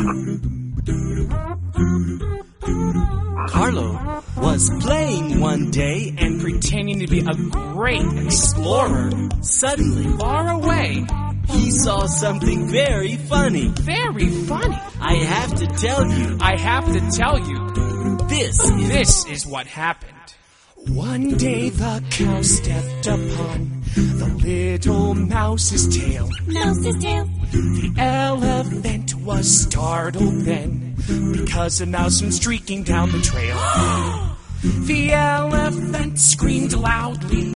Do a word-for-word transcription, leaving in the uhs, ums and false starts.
Carlo was playing one day and pretending to be a great explorer. Suddenly, Far away. he saw something very funny. Very funny. I have to tell you, I have to tell you, this is... this is what happened. One day the cow stepped upon the little mouse's tail. Mouse's tail. The elephant was startled then, because a mouse went streaking down the trail. The elephant screamed loudly.